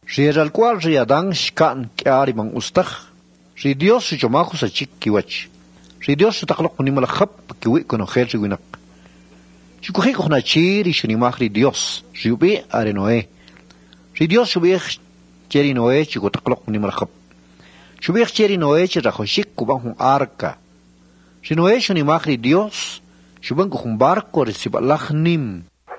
Shir al cual ri Adán shkan kiari mang ustach. Ri Dios shi chomaku sa chik kiwach. Ri Dios shi taklok kunimal khab kiwi kono khel ri winak. Shikuhi kukhna chiri shunimach ri Dios. Ri ubi are Noé. Ri Dios shubich cheri Noé chiku taklok kunimal khab. Shubich cheri Noé chi rajoshik kubang hung arka. Ri Noé shunimach ri Dios. Shubang kukhung barko ri sibalach nim.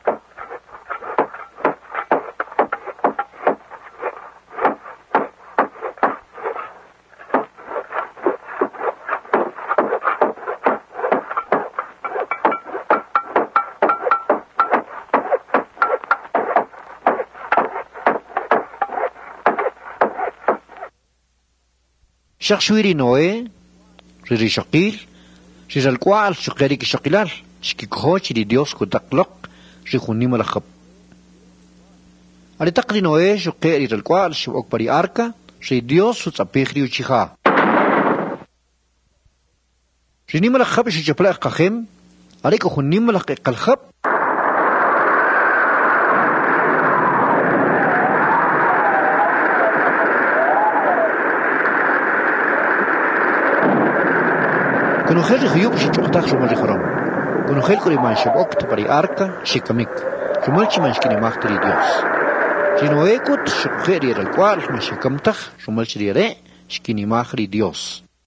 Shakshwiri Noé, Riri Shakil, Rizal Kual, Shukeri Shakilal, Shikikochi di Dios Kudaklok, Rihunimalakap. Alitakri Noé, Shukeri Rizal Kual, Shukok Pari Arka, Ri Dios Sutzapihri Uchiha. Rinimalakap Shichaplak Kahem, Aliko Hunimalak Kalhap. Kuno khel khiyub shi chuktak shumal khram. Kuno khel kuri man shabok tpari arka shikamik. Shumal chi man shkini mahtri Dios. Shino ekut shukher al kwal ma shikamtak shumal shriere shkini mahri Dios.